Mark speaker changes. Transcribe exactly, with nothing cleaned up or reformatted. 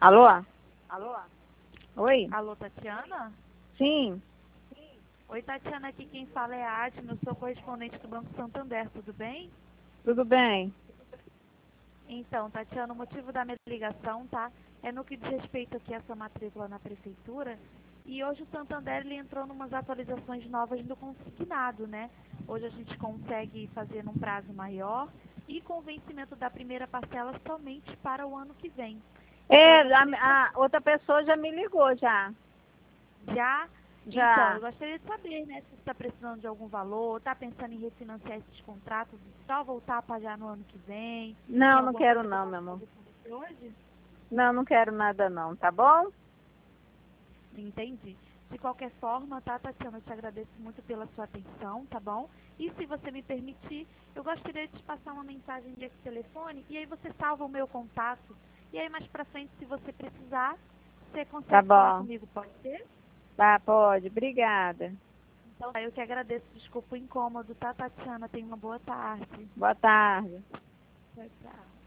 Speaker 1: Alô? Oi?
Speaker 2: Alô, Tatiana?
Speaker 1: Sim.
Speaker 2: Oi, Tatiana, aqui quem fala é a Adna, eu sou correspondente do Banco Santander, tudo bem?
Speaker 1: Tudo bem?
Speaker 2: Então, Tatiana, o motivo da minha ligação, tá? É no que diz respeito aqui a essa matrícula na prefeitura. E hoje o Santander ele entrou em umas atualizações novas do consignado, né? Hoje a gente consegue fazer num prazo maior e com o vencimento da primeira parcela somente para o ano que vem. Então,
Speaker 1: É,
Speaker 2: eu gostaria de
Speaker 1: a, a outra pessoa já me ligou já.
Speaker 2: Já? Então,
Speaker 1: Já.
Speaker 2: eu gostaria de saber, né, se você está precisando de algum valor, está pensando em refinanciar esses contratos e só voltar a pagar no ano que vem. Tem
Speaker 1: Não, não
Speaker 2: alguma
Speaker 1: quero
Speaker 2: coisa que eu
Speaker 1: não,
Speaker 2: possa
Speaker 1: meu amor.
Speaker 2: fazer por você hoje?
Speaker 1: Não, não quero nada não, tá bom?
Speaker 2: Entendi. De qualquer forma, tá, Tatiana, eu te agradeço muito pela sua atenção, tá bom? E se você me permitir, eu gostaria de te passar uma mensagem desse telefone e aí você salva o meu contato. E aí mais pra frente, se você precisar, você
Speaker 1: Tá
Speaker 2: consegue falar
Speaker 1: bom.
Speaker 2: comigo, pode ser?
Speaker 1: Tá, pode. Obrigada.
Speaker 2: Então, eu que agradeço. Desculpa o incômodo, tá, Tatiana? Tenha uma boa tarde.
Speaker 1: Boa tarde.
Speaker 2: Tchau, tchau.